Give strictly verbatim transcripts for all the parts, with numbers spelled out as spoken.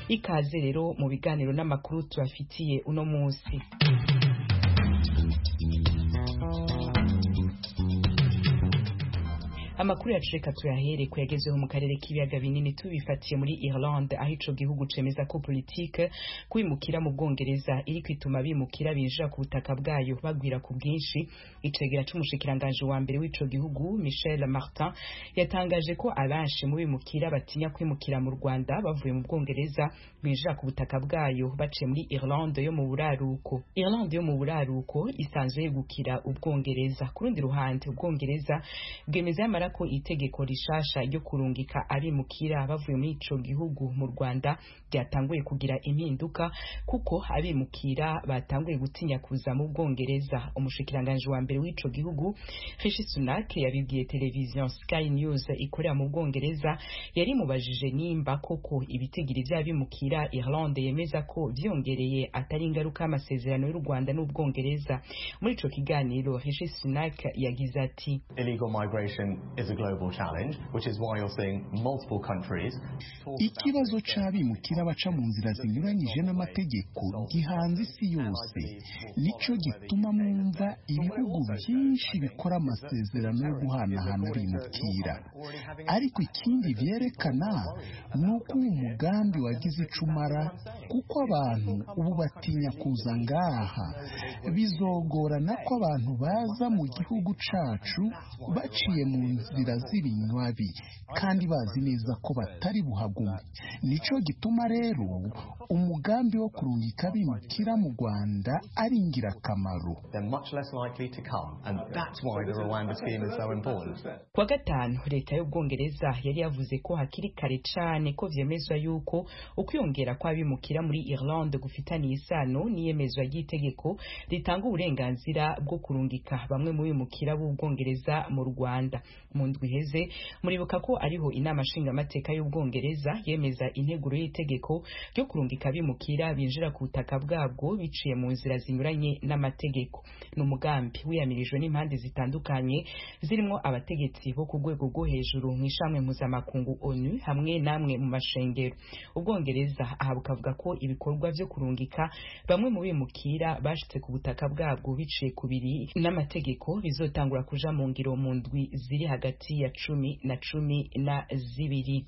ikaze rero mu biganiro n'amakuru tubafitiye uno munsi. Amakuru yacu reka tuyahere ko yagezeho mu karere k'ibiyaga binini tubifatiye muri Ireland, aho ico gihugu cemeza ko politique kwimukira mu Bwongereza iri kwituma bimukira binjira ku butaka bwayo bagwira ku bwinshi. Icegera c'umushikiranganje wa mbere w'ico gihugu Michel Martin yatangaje ko abenshi mu bimukira batinya kwimukira mu Rwanda bavuye mu Bwongereza binjira ku butaka bwayo baciye muri Ireland yo mu buraruko. Ireland yo mu buraruko isanzwe yegukira Ubwongereza. Ku rundi ruhande Ubwongereza bwemeza yamara ko itegeko rishasha ryo kurungika abimukira bavuye muri ico gihugu mu Rwanda ryatanguye kugira impinduka kuko abimukira batanguye gutinya kuza mu Bwongereza. Umushikiranganje wa mbere w'ico gihugu Rishi Sunak yabibwiye televiziyo Sky News ikorera mu Bwongereza yari mubajije nimba koko ibitegiri by'abimukira Ireland yemeza ko vyongereye atari ingaruka y'amasezerano y'u Rwanda n'Ubwongereza. Muri ico kiganiro Rishi Sunak yagize ati illegal migration is a global challenge, which is why you're seeing multiple countries. Ikibazo c'abimukira baca mu nzira zinyuranyije n'amategeko gihanze isi yose, nico gituma mwumva ibihugu byinshi bikora amasezerano yo guhanahana abimukira. Ariko ikindi vyerekana nuko umugambi wagize icumara kuko abantu ubu batinya kuza ngaha. Bizogorana ko abantu baza mu gihugu cacu baciye mu nzira z'ibinywabi kandi bazi neza ko batari buhagume. Nico gituma rero umugambi wo kurungika abimukira mu Rwanda ari ingirakamaro. Kwa gatanu leta y'Ubwongereza yari yavuze ko hakiri kare cane ko vyemezwa yuko ukwiyongera kw'abimukira muri Ireland gufitaniye isano n'iyemezwa ry'itegeko ritanga uburenganzira bwo kurungika bamwe mu bimukira b'Ubwongereza mu Rwanda. Mu ndwi iheze muribuka ko ariho inama nshingamateka y'Ubwongereza yemeza integuro y'itegeko ryo kurungika abimukira binjira ku butaka bwabwo biciye mu nzira zinyuranye n'amategeko. N'umugambi wiyamirijwe n'impande zitandukanye zirimo abategetsi bo ku rwego rwo hejuru mu ishamwe mpuzamakungu ONU hamwe namwe mu mashengero. Ubwongereza aha bukavuga ko ibikorwa vyo kurungika bamwe mu bimukira bashitse ku butaka bwabwo biciye kubiri n'amategeko bizotangura kuja mu ngiro mu ndwi ziri hagati ya cumi na cumi na zibiri.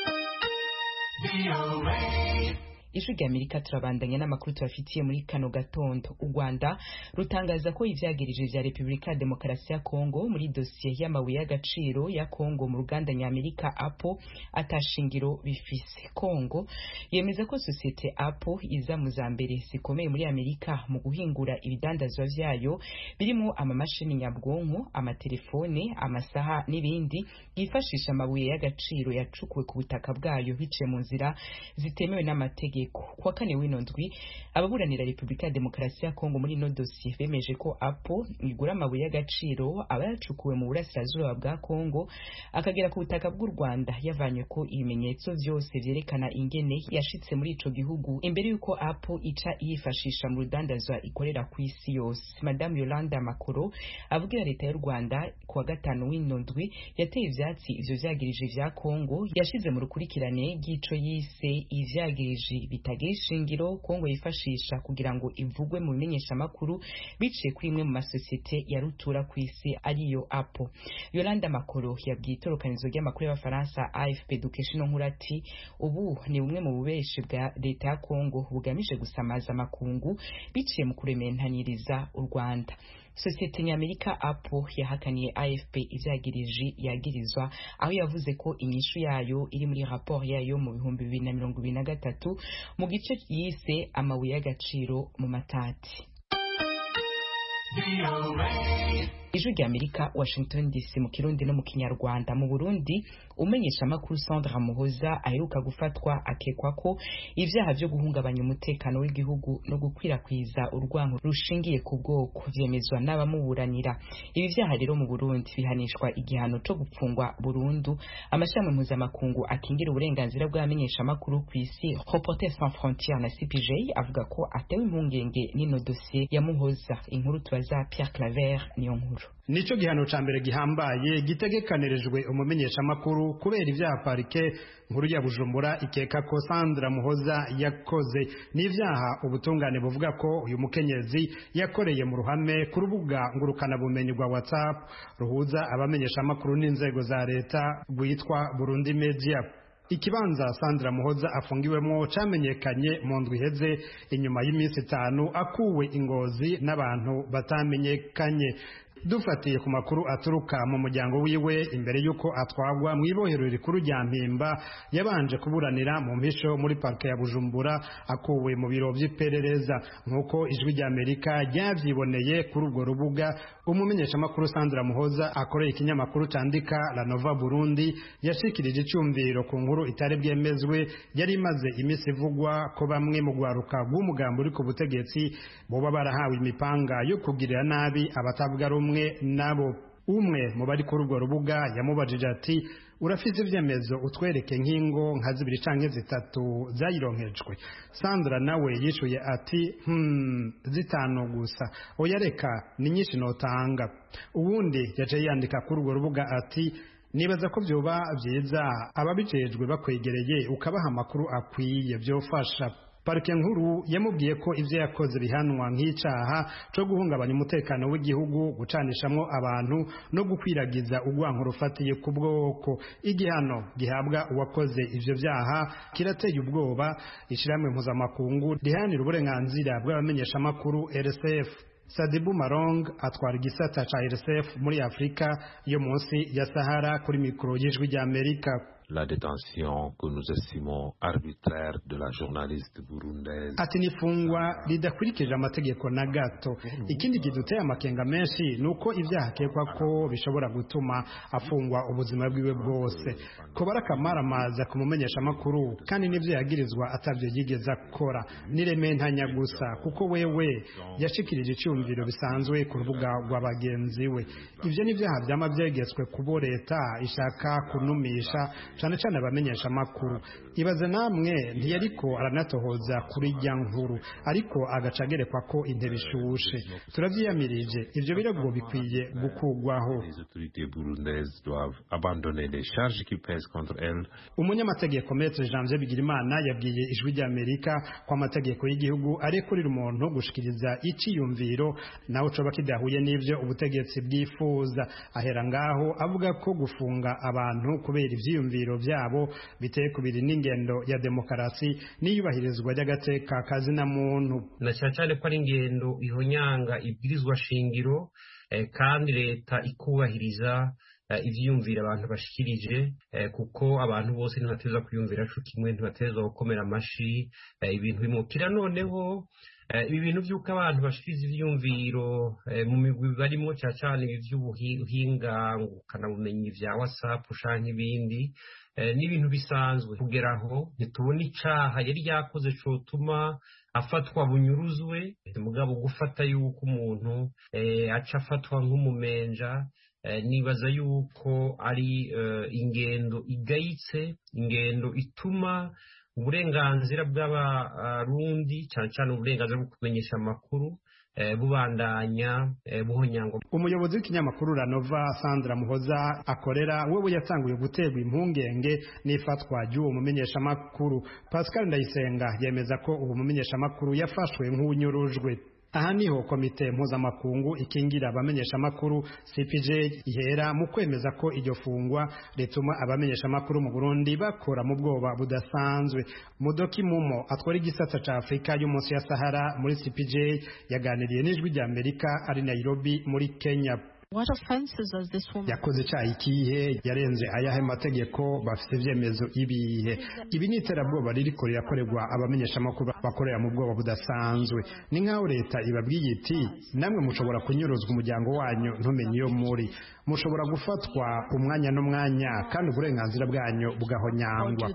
Ijwi ry'Amerika turabandanya n'amakuru tubafitiye muri kano gatondo. U Rwanda rutangaza ko ivyagirije vya Republika ya Demokarasi ya Kongo muri dosiye y'amabuye y'agaciro ya Kongo mu ruganda ny'Amerika Apple atashingiro bifise. Kongo yemeza ko societe Apple iza mu za mbere zikomeye muri Amerika mu guhingura ibidandazwa vyayo birimo amamashini nyabwonko, amatelefone, amasaha n'ibindi yifashisha amabuye y'agaciro yacukuwe ku butaka bwayo biciye mu nzira zitemewe n'amategeko. Kwa kane w'ino ndwi ababuranira Republika ya Demokarasi ya Kongo muri ino dosiye bemeje ko Apple igura amabuye y'agaciro aba yacukuwe mu burasirazuba bwa Kongo akagera ku butaka bw'u Rwanda yavanywe ko ibimenyetso vyose vyerekana ingene yashitse muri ico gihugu imbere yuko Apple ica yifashisha mu rudandazwa ikorera ku isi yose. Madame Yolanda Makoro avugira leta y'u Rwanda kuwa gatanu w'ino ndwi yateye ivyatsi ivyo vyagirije vya Kongo yashize mu rukurikirane ry'ico yise ivyagirije bitagira ishingiro Kongo yifashisha kugira ngo ivugwe mu bimenyesha makuru biciye kuri imwe mu masosiyete ya rutura ku isi ariyo Apple. Yolanda Makoro yabwiye itorokanizo ry'amakuru y'Abafaransa A F P dukesha ino nkuru ati ubu ni bumwe mu bubeshi bwa leta ya Kongo bugamije gusamaza makungu biciye mu kurementaniriza u Rwanda. Sosiyete ny'Amerika Apple yahakaniye A F P ivyagirije yagirizwa aho yavuze ko inyishu yayo iri muri rapport yayo mu bihumbi bibiri na mirongo ibiri na gatatu mu gice yise amabuye y'agaciro mu matati. Ijwi ry'Amerika Washington D C mu Kirundi no mu Kinyarwanda. Mu Burundi umenyesha makuru Sandra Muhoza aheruka gufatwa akekwa ko ivyaha vyo guhungabanya umutekano w'igihugu no gukwirakwiza urwango rushingiye ku bwoko vyemezwa n'abamuburanira. Ibi vyaha rero mu Burundi bihanishwa igihano cyo gupfungwa burundu. Amashami mpuzamakungu akingira uburenganzira bw'abamenyesha makuru ku isi Reporters sans frontières na C P J avuga ko atewe impungenge n'ino dossier ya Muhoza. Inkuru tubaza Pierre Claver niyo nkuru. cacu. Nico gihano ca mbere gihambaye gitegekanirijwe umumenyesha makuru kubera ivyaha parike nkuru ya Bujumbura ikeka ko Sandra Muhoza yakoze n'ivyaha ubutungane buvuga ko uyu mukenyezi yakoreye mu ruhame ku rubuga ngurukana bumenyi rwa WhatsApp ruhuza abamenyesha makuru n'inzego za leta rwitwa Burundi Media. Ikibanza Sandra Muhoza afungiwemo camenyekanye mu ndwi iheze inyuma y'iminsi itanu akuwe ingozi n'abantu batamenyekanye. Dufatiye ku makuru aturuka mu muryango wiwe imbere yuko atwagwa mu ibohero rikuru rya Mpimba yabanje kuburanira mu mpisho muri parke ya Bujumbura akuwe mu biro vy'iperereza nkuko ijwi rya Amerika ryavyiboneye kuri urwo rubuga. Umumenyesha makuru Sandra Muhoza akoreye ikinyamakuru candika La Nova Burundi yashikirije icyumviro ku nkuru itari bwemezwe yari imaze imisi ivugwa ko bamwe mu gwaruka bw'umugambo uri ku butegetsi boba barahawe imipanga yo kugirira nabi abatavuga rumwe nabo. Umwe mu bari kuri urwo rubuga yamubajije ati urafite ivyemezo utwereke nk'ingo nka zibiri canke zitatu zayironkejwe. Sandra nawe yishuye ati hmm zitanu gusa oya reka ni nyinshi notanga. Uwundi yaje yandika kuri urwo rubuga ati nibaza ko vyoba vyiza ababijejwe bakwegereye ukabaha amakuru akwiye vyofasha. Parike nkuru yamubwiye ko ivyo yakoze bihanwa nk'icaha cyo guhungabanya umutekano w'igihugu, gucanishamwo abantu no gukwiragiza urwanko rufatiye ku bwoko. Igihano gihabwa uwakoze ivyo vyaha kirateye ubwoba. Ishiramwe mpuzamakungu rihanira uburenganzira bw'abamenyesha makuru R S F. Sadibu Marong atwara igisata ca R S F muri Afrika yo munsi ya Sahara kuri mikoro y'ijwi rya Amerika. La détention que nous estimons arbitraire de la journaliste burundaise. Ati nifungwa ridakurikije amategeko na gato. Ikindi kiduteye amakenga menshi nuko ivyaha kekwa ko bishobora gutuma afungwa ubuzima bwiwe bwose. Ko barakamaramaza kumumenyesha makuru kandi nivyo yagirizwa atavyo yigeze akora. Nirementanya gusa kuko wewe yashikirije icyumviro bisanzwe ku rubuga rw'abagenzi we. Ivyo nivyaha vyama vyegetswe kubo leta ishaka kunumisha cyane cyane abamenyesha makuru. Ibaze namwe ntiyariko aranatohoza kuri rya nkuru ariko agacagerekwa ko intebe ishushe. Turavyiyamirije ivyo birego bikwiye gukugwaho. Les autorités burundaises doivent abandonner les charges qui pèsent contre elles. Umunyamategeko Maître Janvier Bigirimana yabwiye ijwi rya Amerika ko amategeko y'igihugu arekurira umuntu gushikiriza iciyumviro naho coba kidahuye n'ivyo ubutegetsi bwifuza. Ahera ngaho avuga ko gufunga abantu kubera ivyiyumviro vyabo biteye kubiri n'ingendo ya demokarasi n'iyubahirizwa ry'agateka kazina muntu. Na cyane ko ari ingendo ihonyanga ibwirizwa shingiro eh, kandi leta ikubahiriza eh, ivyiyumvira abantu bashikirije eh, kuko abantu bose ntibateza kuyumvira cyo kimwe, ntibateza gukomera amashi eh, ibintu bimukira. Noneho ibi bintu by'uko abantu bashikiriza ivyumviro mu migwi barimo cyane ivy'ubuhinga ngukana bumenyi vya WhatsApp ushanka ibindi n'ibintu bisanzwe. Kugeraho ntitubona icaha yari yakoze cotuma afatwa bunyuruzwe. Mugabo gufata yuko umuntu aca afatwa nk'umumenja nibaza yuko ari ingendo igayitse, ingendo ituma uburenganzira bw'abarundi cyane cyane uburenganzira bwo kumenyesha amakuru eh, bubandanya eh, buhonyango. Umuyobozi w'ikinyamakuru La Nova Sandra Muhoza akorera wewe yatanguye guterwa impungenge n'ifatwa ry'uwo mumenyesha amakuru. Pascal Ndayisenga yemeza ko uwo mumenyesha amakuru yafashwe nk'unyurujwe. Aha niho komite mpuzamakungu ikingira abamenyesha makuru C P J ihera mu kwemeza ko iryo fungwa rituma abamenyesha makuru mu Burundi bakora mu bwoba budasanzwe. Mudoki Mumo atwara igisata ca Afrika yo munsi ya Sahara muri C P J yaganiriye n'ijwi rya Amerika ari Nairobi muri Kenya. What offenses does this woman? Yakoze cyaha ikihe, yarenze ayahe mategeko, bafite ivyemezo ibihe. Ibi ni iterabwoba ririko rirakorerwa abamenyesha makuru bakorera mu bwoba budasanzwe. Ni nkaho leta ibabwiye iti namwe mushobora kunyuruzwa umuryango wanyu ntumenye iyo muri, mushobora gufatwa umwanya n'umwanya kandi uburenganzira bwanyu bugahonyangwa.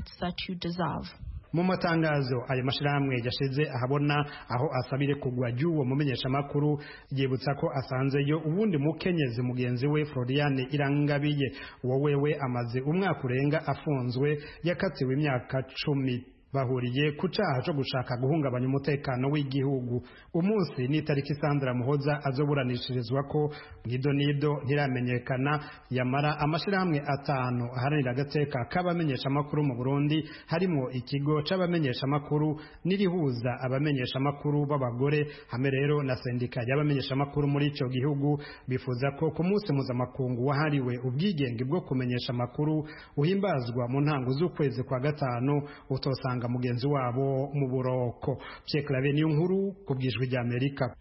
Mu matangazo ayo mashirahamwe yashize ahabona aho asabire kugwa ry'uwo mumenyesha makuru yibutsa ko asanzeyo ubundi mukenyezi mugenzi we Floriane Irangabiye, uwo wewe amaze umwaka urenga afunzwe yakatiwe imyaka cumi. bahuriye ku caha co gushaka guhungabanya umutekano w'igihugu. Umunsi ni tariki Sandra Muhoza azoburanishirizwa ko nido nido ntiramenyekana, yamara amashirahamwe atanu aharanira agateka k'abamenyesha makuru mu Burundi harimo ikigo c'abamenyesha makuru nirihuza abamenyesha makuru b'abagore hamwe rero na sendika y'abamenyesha makuru muri ico gihugu bifuza ko ku munsi mpuzamakungu wahariwe ubwigenge bwo kumenyesha makuru uhimbazwa mu ntango z'ukwezi kwa gatanu utosanga mugenzi wabo mu buroko. Pierre Claver niyo nkuru kubwijwe rya Amerika.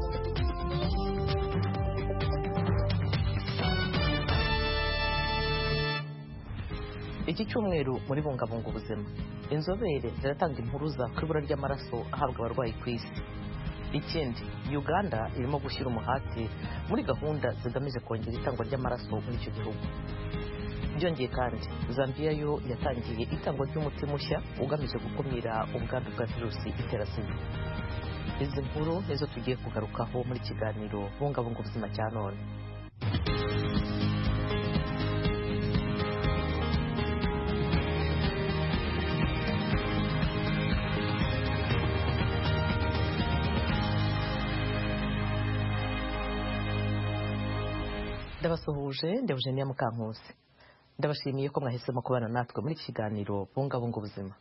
Iki cyumweru muri bungabunga ubuzima, inzobere ziratanga impuruza ku ibura ry'amaraso ahabwa abarwayi ku isi. Ikindi, Uganda irimo gushyira umuhati muri gahunda zigamije kongera itangwa ry'amaraso muri icyo gihugu. Byongeye kandi Zambia yo yatangiye itangwa ry'umuti mushya ugamije gukumira ubwandu bwa virusi itera sida. Izi nkuru nizo tugiye kugarukaho muri kiganiro bungabunga ubuzima cya none. Ndabasuhuje, ndi Eugenia Mukankusi. Ndabashimiye ko mwahisemo kubana natwe muri kiganiro bungabunga ubuzima.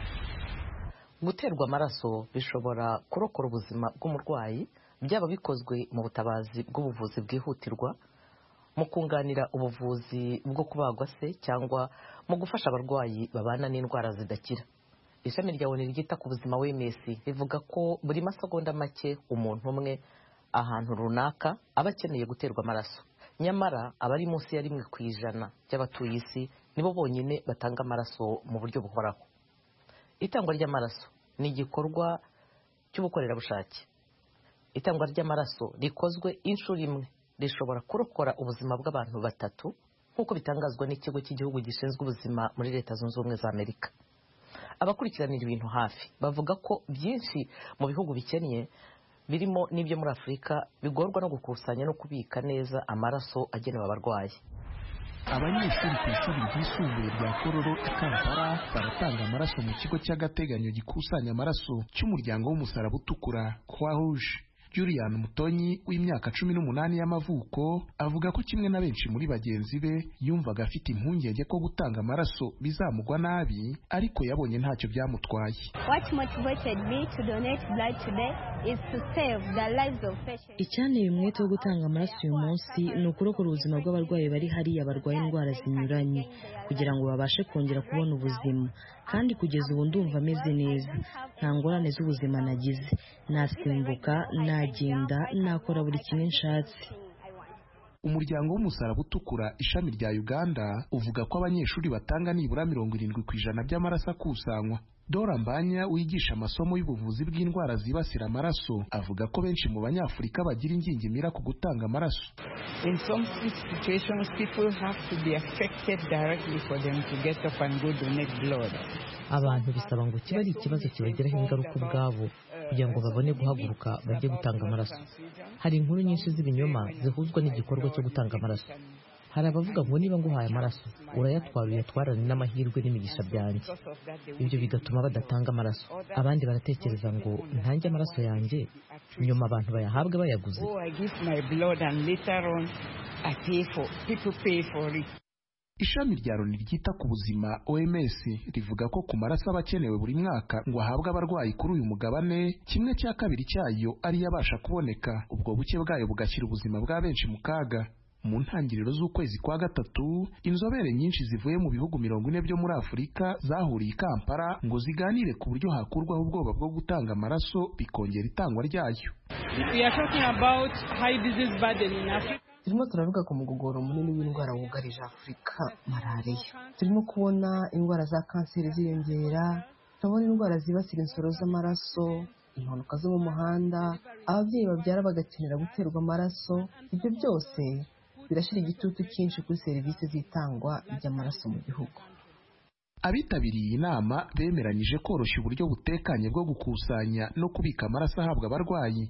Guterwa amaraso bishobora kurokora ubuzima bw'umurwayi, byaba bikozwe mu butabazi bw'ubuvuzi bwihutirwa, mu kunganira ubuvuzi bwo kubagwa se cyangwa mu gufasha abarwayi babana n'indwara zidakira. Ishami rya ONU ryita ku buzima W M S rivuga ko buri masegonda make umuntu umwe ahantu runaka aba akeneye guterwa amaraso. Nyamara abari munsi ya rimwe ku ijana by'abatuye isi nibo bonyine batanga amaraso mu buryo buhoraho. Itangwa ry'amaraso ni igikorwa cy'ubukorerabushake. Itangwa ry'amaraso rikozwe inshuro imwe rishobora kurokora ubuzima bw'abantu batatu nk'uko bitangazwa n'ikigo cy'igihugu gishinzwe ubuzima muri Leta Zunze Ubumwe za Amerika. Abakurikiranira ibintu hafi bavuga ko byinshi mu bihugu bikennye birimo n'ibyo muri Afurika bigorwa no gukusanya no kubika neza amaraso agenewe abarwayi. Abanyeshuri ku ishuri ryisumbuye rya Kororo i Kampala baratanga amaraso mu kigo cy'agateganyo gikusanya amaraso cy'umuryango w'umusaraba utukura Croix Rouge. Julian Mutonyi w'imyaka cumi n'umunani y'amavuko avuga ko kimwe na benshi muri bagenzi be yumvaga afite impungenge ko gutanga amaraso bizamugwa nabi, ariko yabonye ntacyo byamutwaye. What motivated me to donate blood today is to save the lives of patients. Icyanteye umwete wo gutanga amaraso uyu munsi ni ukurokora ubuzima bw'abarwayi bari hariya barwaye indwara zinyuranye kugira ngo babashe kongera kubona ubuzima. Kandi kugeza ubu ndumva ameze neza, nta ngorane z'ubuzima nagize, nasimbuka, nagenda, nakora buri kimwe nshatse. Umuryango w'umusaraba utukura ishami rya Uganda uvuga ko abanyeshuri batanga nibura mirongo irindwi ku ijana by'amaraso akusanywa. Dora Mbanya wigisha amasomo y'ubuvuzi bw'indwara zibasira amaraso avuga ko benshi mu banyafurika bagira ingingimira ku gutanga amaraso. In some situations people have to be affected directly for them to get up and go donate blood. Abantu bisaba ngo kiba ari ikibazo kibagiraho ingaruka ubwabo kugira ngo babone guhaguruka bajye gutanga amaraso. Hari inkuru nyinshi z'ibinyoma zihuzwa n'igikorwa cyo gutanga amaraso. Hari abavuga ngo niba nguhaye amaraso urayatwara uyatwarane n'amahirwe n'imigisha byanjye, ibyo bigatuma badatanga amaraso. Abandi baratekereza ngo ntange amaraso yanjye nyuma abantu bayahabwe bayaguze. Ishami rya Loni ryita ku buzima O M S rivuga ko ku maraso abakenewe buri mwaka ngo ahabwe abarwayi kuri uyu mugabane, kimwe cya kabiri cyayo ariyo abasha kuboneka, ubwo buke bwayo bugashyira ubuzima bwa benshi mu kaga. Mu ntangiriro z'ukwezi kwa gatatu, inzobere nyinshi zivuye mu bihugu mirongo ine byo muri Afurika zahuriye i Kampala ngo ziganire ku buryo hakurwaho ubwoba bwo gutanga amaraso bikongera itangwa ryayo. We are talking about high disease burden in Africa. Turimo turavuga ku mugogoro munini w'indwara wugarije Afurika, malariya. Turimo kubona indwara za kanseri ziyongera, turabona indwara zibasira insoro z'amaraso, impanuka zo mu muhanda, ababyeyi babyara bagakenera guterwa amaraso. Ibyo byose birashyira igitutu cyinshi kuri serivisi zitangwa ry'amaraso mu gihugu. abitabiriye iyi nama bemeranyije koroshya uburyo butekanye bwo gukusanya no kubika amaraso ahabwa abarwayi.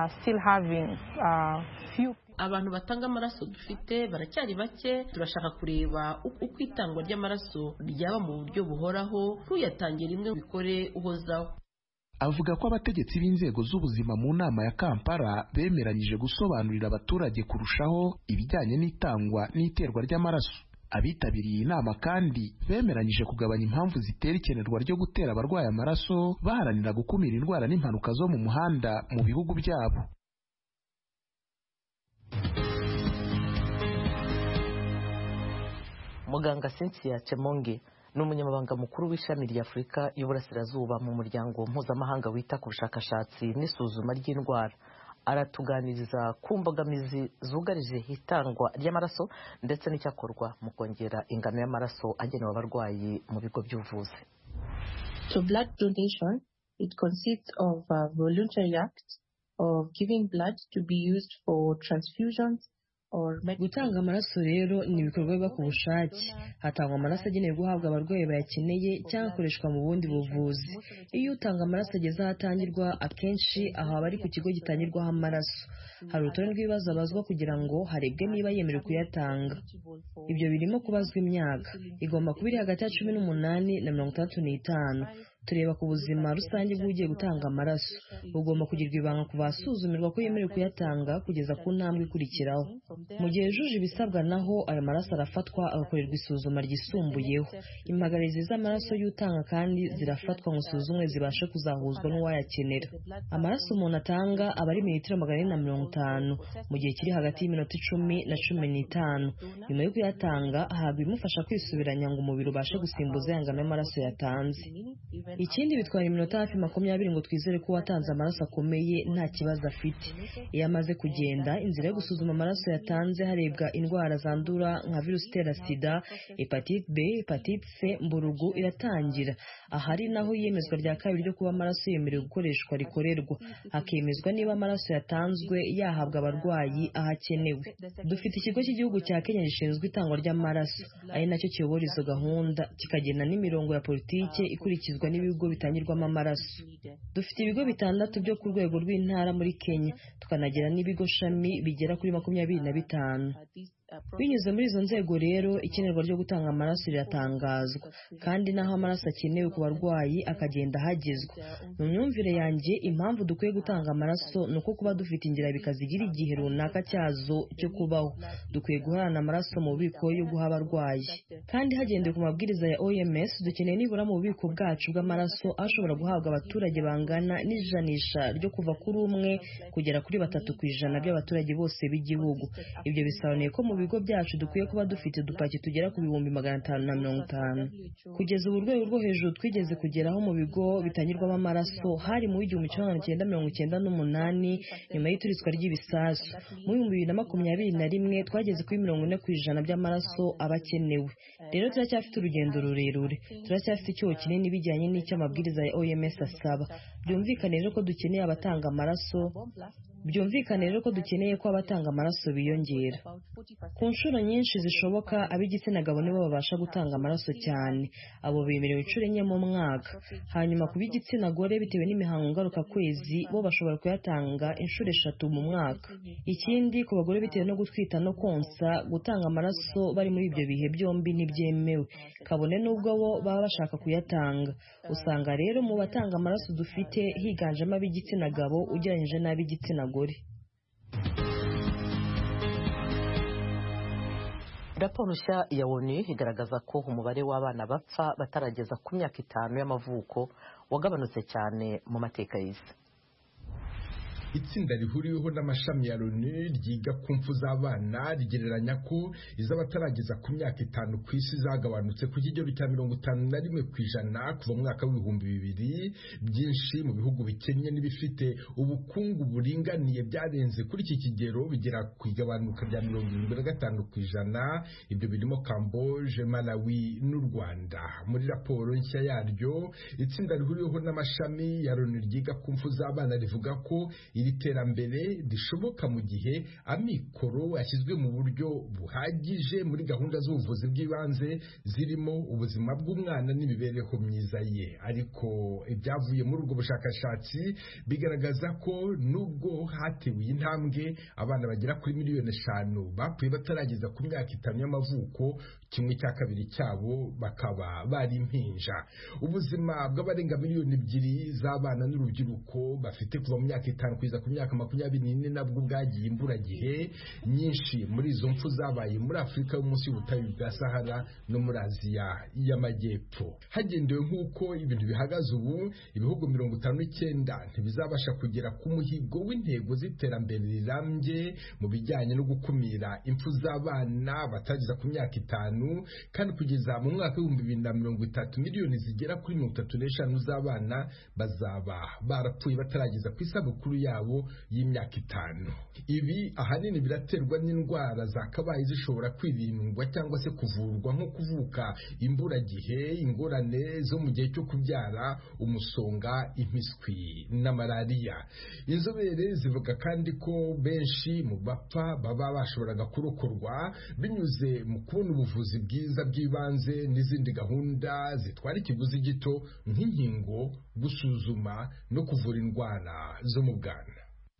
Abantu batanga amaraso dufite baracyari bake, turashaka kureba uko itangwa ry'amaraso ryaba mu buryo buhoraho, ntuyatange rimwe bikore uhozaho. Avuga ko abategetsi b'inzego z'ubuzima mu nama ya Kampala bemeranyije gusobanurira abaturage kurushaho ibijyanye n'itangwa n'iterwa ry'amaraso. Abitabiriye inama kandi bemeranyije kugabanya impamvu zitera ikenerwa ryo gutera abarwaye amaraso, baharanira gukumira indwara n'impanuka zo mu muhanda mu bihugu byabo. Muganga Cynthia Chemonge ni umunyamabanga mukuru w'ishami rya Afurika y'Uburasirazuba mu muryango mpuzamahanga wita ku bushakashatsi n'isuzuma ry'indwara. Aratuganiriza ku mbogamizi zugarije itangwa ry'amaraso ndetse n'icyakorwa mu kongera ingano y'amaraso agenewe abarwayi mu bigo by'ubuvuzi. So blood donation, it consists of a voluntary act of giving blood to be used for transfusions. Gutanga amaraso rero ni ibikorwa biba ku bushake. Hatangwa amaraso agenewe guhabwa abarwayi bayakeneye cyangwa akoreshwa mu bundi buvuzi. Iyo utanga amaraso ageze ahatangirwa, akenshi aho aba ari ku kigo gitangirwaho amaraso. Hari urutonde rw'ibibazo abazwa kugira ngo harebwe niba yemerewe kuyatanga. Ibyo birimo kubazwa imyaka. Igomba kuba iri hagati ya cumi n'umunani na mirongo itandatu n'itanu. Tureba ku buzima rusange bw'ugiye gutanga amaraso. Ugomba kugirwa ibanga kuva asuzumirwa ko yemerewe kuyatanga kugeza ku ntambwe ikurikiraho. Mu gihe yujuje ibisabwa naho ayo maraso arafatwa agakorerwa isuzuma ryisumbuyeho. Impagarizi z'amaraso y'utanga kandi zirafatwa ngo isuzumwe zibashe kuzahuzwa n'uwayakenera. Amaraso umuntu atanga aba ari mililitiro magana ane na mirongo itanu mu gihe kiri hagati y'iminota icumi na cumi n'itanu. Nyuma yo kuyatanga ahabwa ibimufasha kwisubiranya ngo umubiri ubashe gusimbuza ya ngano y'amaraso yatanze. Ikindi bitwara iminota hafi makumyabiri ngo twizere ko uwatanze amaraso akomeye nta kibazo afite. Iyo amaze kugenda, inzira yo gusuzuma amaraso yatanze harebwa indwara zandura nka virusi itera sida, hepatite B, hepatite C, mburugu iratangira. Ahari naho iyemezwa rya kabiri ryo kuba amaraso yemerewe gukoreshwa rikorerwa. Hakemezwa niba amaraso yatanzwe yahabwa abarwayi ahakenewe. Dufite ikigo cy'igihugu cya Kenya gishinzwe itangwa ry'amaraso, ari nacyo kiyobora izo gahunda, kikagena n'imirongo ya politike ikurikizwa n'ibigo bitangirwamo amaraso. Dufite ibigo bitandatu byo ku rwego rw'intara muri Kenya, tukanagira n'ibigo shami bigera kuri makumyabiri na bitanu. Binyuze muri izo nzego rero, ikenerwa ryo gutanga amaraso riratangazwa, kandi naho amaraso akenewe ku barwayi akagenda hagezwa. Mu myumvire yanjye, impamvu dukwiye gutanga amaraso ni uko kuba dufite ingira bikazigira igihe runaka cyazo cyo kubaho. Dukwiye guhorana amaraso mu bubiko yo guha abarwayi, kandi hagendewe ku mabwiriza ya O M S dukeneye nibura mu bubiko bwacu bw'amaraso ashobora guhabwa abaturage bangana n'ijanisha ryo kuva kuri umwe kugera kuri batatu ku ijana by'abaturage bose b'igihugu. Ibyo bisobanuye ko mu bigo byacu dukwiye kuba dufite udupaki tugera ku bihumbi magana atanu na mirongo itanu. Kugeza ubu urwego rwo hejuru twigeze kugeraho mu bigo bitangirwamo amaraso hari mu w'igihumbi kimwe magana cyenda mirongo icyenda n'umunani nyuma y'ituritswa ry'ibisasu. Mu bihumbi bibiri na makumyabiri na rimwe twageze kuri mirongo ine ku ijana by'amaraso aba akenewe. Rero turacyafite urugendo rurerure, turacyafite icyuho kinini bijyanye n'icyo amabwiriza ya O M S asaba. Byumvikane rero ko dukeneye abatanga amaraso Byumvikane rero ko dukeneye ko abatanga amaraso biyongera. Ku nshuro nyinshi zishoboka ab'igitsina gabo nibo babasha gutanga amaraso cyane. Abo bemerewe inshuro enye mu mwaka. Hanyuma ku b'igitsina gore bitewe n'imihango ngaruka kwezi bo bashobora kuyatanga inshuro eshatu mu mwaka. Ikindi ku bagore bitewe no gutwita no konsa, gutanga amaraso bari muri ibyo bihe byombi ntibyemewe. Kabone n'ubwo bo baba bashaka kuyatanga. Usanga rero mu batanga amaraso dufite higanjemo ab'igitsina gabo ugereranyije n'ab'igitsina gore. Raporo nshya ya O N U igaragaza ko umubare w'abana bapfa batarageza ku myaka itanu y'amavuko wagabanutse cyane mu mateka y'isi. Itsinda rihuriweho n'amashami ya Loni ryiga ku mfu z'abana rigereranya ko iz'abatarageza ku myaka itanu ku isi zagabanutse ku kigero cya mirongo itanu na rimwe ku ijana kuva mu mwaka w'ibihumbi bibiri. Byinshi mu bihugu bikennye n'ibifite ubukungu buringaniye byarenze kuri iki kigero bigera ku igabanuka rya mirongo irindwi na gatanu ku ijana. Ibyo birimo Camboge, Malawi n'u Rwanda. Muri raporo nshya yaryo, itsinda rihuriweho n'amashami ya Loni ryiga ku mfu z'abana rivuga ko iri terambere rishoboka mu gihe amikoro yashyizwe mu buryo buhagije muri gahunda z'ubuvuzi bw'ibanze zirimo ubuzima bw'umwana n'imibereho myiza ye. Ariko ibyavuye muri ubwo bushakashatsi bigaragaza ko nubwo hatewe intambwe, abana bagera kuri miliyoni eshanu bapfuye batarageza ku myaka itanu y'amavuko, kimwe cya kabiri cyabo bakaba bari impinja. Ubuzima bw'abarenga miliyoni ebyiri z'abana n'urubyiruko bafite kuva mu myaka itanu kugeza ku myaka makumyabiri n'ine nabwo bwagiye imburagihe. Nyinshi muri izo mpfu zabaye muri Afurika yo munsi y'ubutayu bwa Sahara no muri Aziya y'Amajyepfo. Hagendewe nk'uko ibintu bihagaze ubu, ibihugu mirongo itanu n'icyenda ntibizabasha kugera ku muhigo w'intego z'iterambere rirambye mu bijyanye no gukumira impfu z'abana batageza ku myaka itanu, kandi kugeza mu mwaka w'ibihumbi bibiri na mirongo itatu miliyoni zigera kuri mirongo itatu n'eshanu z'abana bazaba barapfuye batarageza ku isabukuru yabo y'imyaka itanu. Ibi ahanini biraterwa n'indwara zakabaye zishobora kwirindwa cyangwa se kuvurwa, nko kuvuka imburagihe, ingorane zo mu gihe cyo kubyara, umusonga, impiswi na malariya. Inzobere zivuga kandi ko benshi mu bapfa baba bashoboraga kurokorwa binyuze mu kubona ubuvuzi bwiza bw'ibanze n'izindi gahunda zitwara ikiguzi gito nk'inkingo, gusuzuma no kuvura indwara zo mu bwana.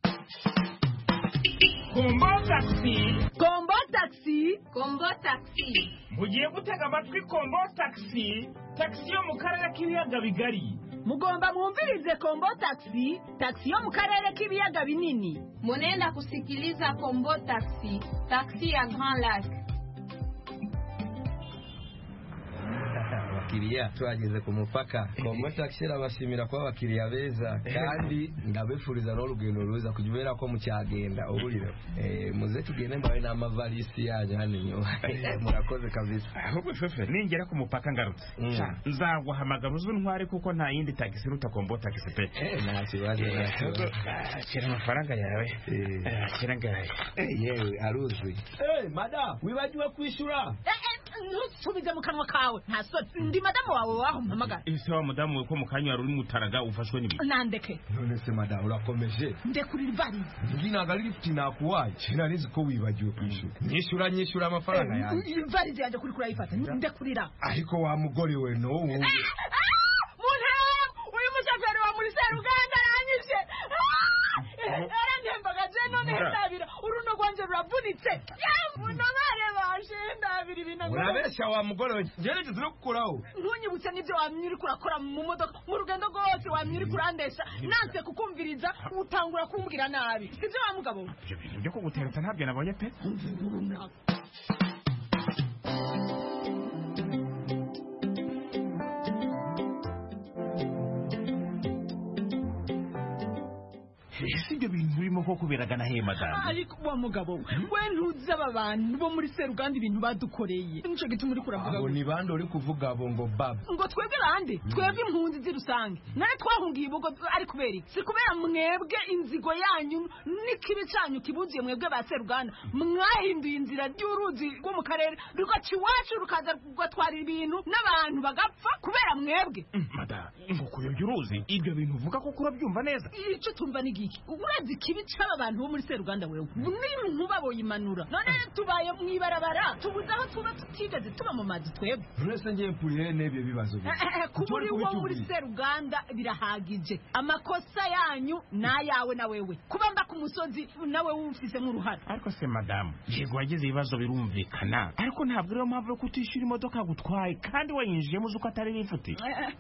Kombo taxi, Kombo taxi, Kombo taxi. mugiye gutega amatwi Kombo taxi, taxi yo mu karere k'ibiyaga bigari. Mugomba mwumvirize Kombo taxi, taxi yo mu karere k'ibiyaga binini. Munenda kusikiliza Kombo taxi, taxi ya Grand Lac. Abakiriya twageze ku mupaka. Kombo taxi irabashimira kuba abakiriya beza, kandi ndabifuriza n'urugendo ruza kujya ko mucyagenda uburiro. Eh, muze tugende mbawe n'amavalisi yanyu hano inyuma. Murakoze kabisa. Ahubwo shoferi, ningera ku mupaka ngarutse, nzaguhamagara uzu ntware kuko nta yindi taxi ruta Kombo taxi pe. Eh, nta kibazo. Kira amafaranga yawe. Eh, kira ngaye. Eh, yewe aruzi. Eh, madam, wibagiwe kwishura. Ntusubize mu kanwa kawe, nta soni. Ndi madamu wawe waho mpamagara. Ese wa madamu we ko mu kanya uri mutaraga ufashwe nibi? Nandeke. None se madamu urakomeje? Ndekuri ivarize. Nginaga lift nakuwaye. Narizi ko wibagiwe kwishura. Nyishura nyishura amafaranga yanjye. Ivarize yaje kuri kurayifata. Ndekurira. Ariko wa mugore we no wowe. Muntere, uyu mushoferi wa muri Seruganda aranyishe. Arandembaga je none ndabira. Uruno rwanje ruravunitse. Yavuno bare bashe ndabira ibintu. Urabesha wa mugore we. Njyewe tuzira gukuraho. Ntunyibutse nibyo wamyiri kurakora mu modoka mu rugendo rwose wamyiri kurandesha. Nanse kukumviriza utangura kumbwira nabi. Sivyo wa mugabo. Ibyo bintu byo kugutereta ntabyo nabonye pe. Ese ibyo bintu birimo ko kubiragana he madame? Ariko wa mugabo we ntuzi aba bantu bo muri Seruganda ibintu badukoreye. Nico gituma uri kuravuga. Abo ni bande uri kuvuga abo ngo baba. Ngo twebwe bande, twebwe impunzi zirusange. Nare twahungiye ibugo ari kubera iki? Si kubera mwebwe inzigo yanyu n'ikibi cyanyu kibuziye mwebwe ba Seruganda. Mwahinduye inzira y'uruzi rwo mu karere rugaci wacu rukaza gatwara ibintu n'abantu bagapfa kubera mwebwe. Madame, ngo kuyobya uruzi ibyo bintu uvuga ko kurabyumva neza. Ico tumva nigi urazi kibi cy'aba bantu bo muri Seruganda wewe n'ibintu baboyimanura none tubaye mwibarabara tubuzaho tuba tutigeze tuba mu mazi twebwe urese ngiye purire n'ibyo bibazo bye kuburi wo muri Seruganda birahagije amakosa yanyu nayawe na wewe kuba mba ku musozi nawe wumfise nk'uruhara. Ariko se madame, yego wagize ibibazo birumvikana, ariko ntabwo rero mpamvu yo kutishura imodoka gutwaye kandi wayinjiyemo uzi ko atari n'ifuti.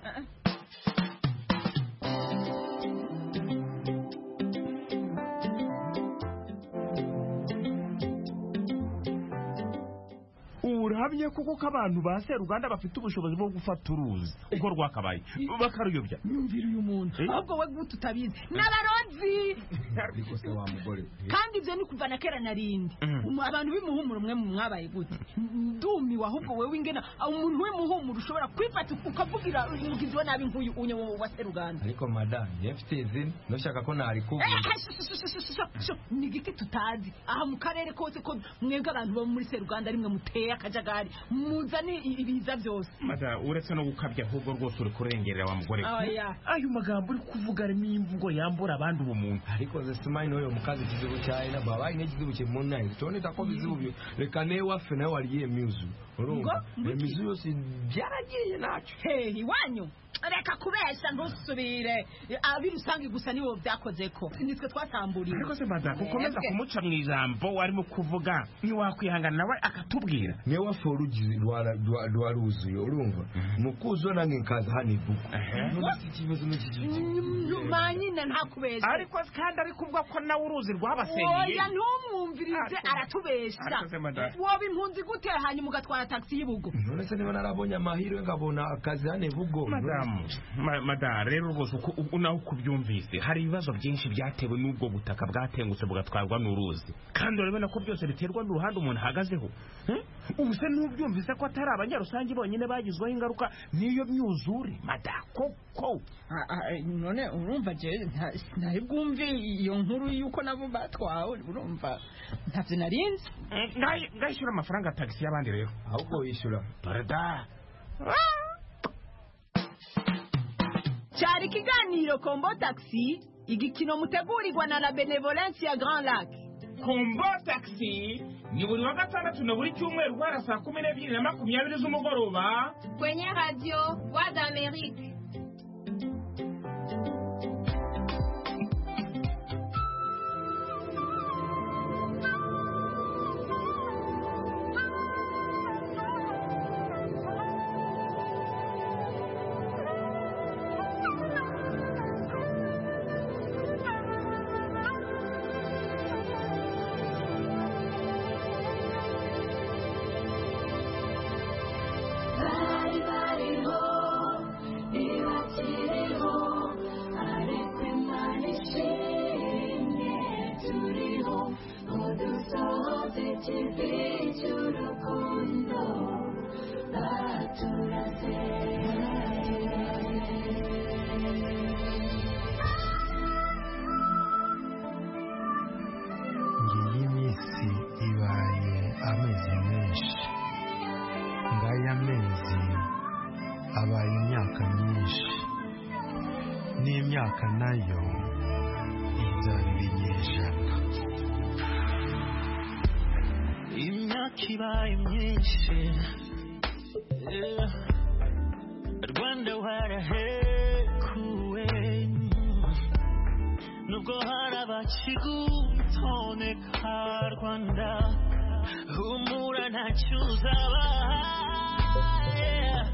Urahamye kuko ko abantu ba Seruganda bafite ubushobozi bwo gufata uruzi uko rwakabaye bakaruyobya. Yumvira uyu muntu ahubwo we gutu tabizi n'abarozi. Ariko se wa mugore kandi ibyo ni kuva na kera narindi abantu bimuhumura umwe mu mwabaye gute ndumi ahubwo wewe ingena umuntu w'imuhumura ushobora kwifata ukavugira umugizi wa nabi nk'uyu unye wa Seruganda. Ariko madame yafite izina no shaka ko nari kuvuga ni giki tutazi aha mu karere kose ko mwebwe abantu bo muri Seruganda rimwe muteye akajagari muzani ibiza byose mada uretse no gukabya ahubwo rwose uri kurengerera wa mugore ayo magambo uri kuvuga arimo imvugo yambura abandi ubumuntu ariko ze simani oyo mukazi kizibu cyaye na baba ine kizibu cye munai tone tako bizibu byo reka ne wafe nawe wariye muzu urumva muzu yose byaragiye nacu hey iwanyu reka kubesha ntusubire abirusangi gusa nibo byakoze ko nitwe twatamburiye ariko se mada kukomeza kumuca mu ijambo warimo kuvuga ni wakwihangana nawe akatubwira ne wafe urugize rwara rwaruzuye urumva mukuzo nange nkaza hani buko n'iki kibazo n'iki manyine ntakubesha ariko kandi ari kuvuga ko nawe uruzi rwabasenyeye oya ntumwumvirize aratubesha woba impunzi gute hanyuma ugatwara taxi y'Ibugo none se niba narabonye amahirwe ngabona akazi hane Bugo madam madam rero rwose unaho kubyumvise hari ibibazo byinshi byatewe n'ubwo butaka bwatengutse bugatwarwa n'uruzi kandi urabona ko byose biterwa n'uruhande umuntu ahagazeho ubu se n'ubyumvise ko atari abanyarusange bonyine bagizweho ingaruka n'iyo myuzure madam koko none urumva je ntari bwumve iyo nkuru yuko nabo batwawe urumva ntavyo narinzi ngayishyura amafaranga taxi y'abandi rero ahubwo yishyura barada cyari kiganiro Kombo Taxi igikino mutegurirwa na la Benevolence ya Grand Lac. Kombo Taxi ni buri wa gatandatu na buri cyumweru guhera saa kumi n'ebyiri na makumyabiri z'umugoroba kwenye radio Voix d'Amérique. nayo ibyari binyejana imyaka ibaye myinshi Rwanda warahekuwe nubwo hari abakigutoneka Rwanda humura ntacyo uzabaye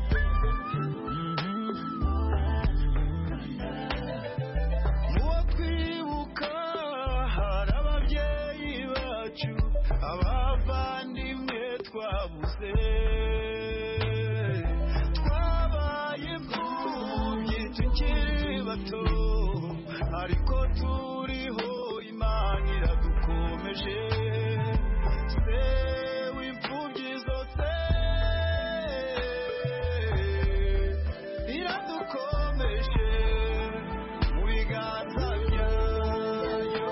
abavandimwe twabuze twabaye imfubyi tukiri bato ariko turiho Imana iradukomeje se w'imfubyi zose iradukomeje mu biganza byayo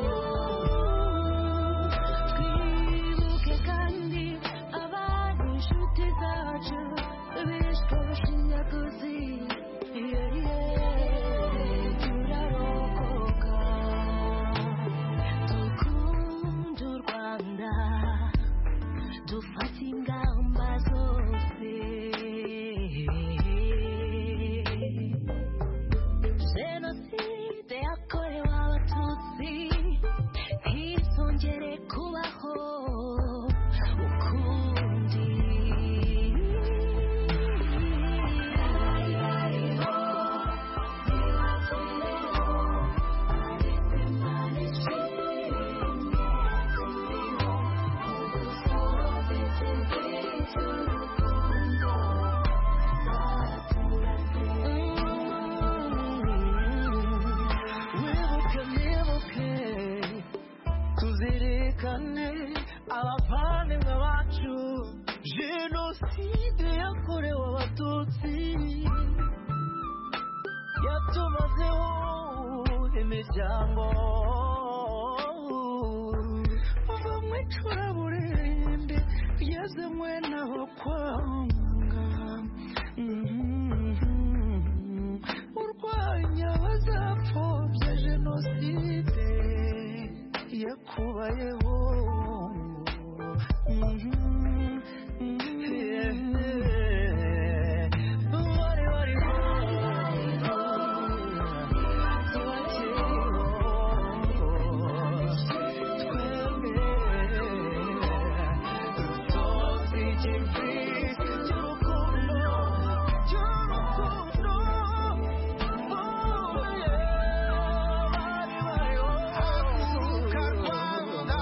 abavandimwe bacu jenoside yakorewe abatutsi yatumazeho imiryango bava mu icuraburende kugeza uze mwena ho kwao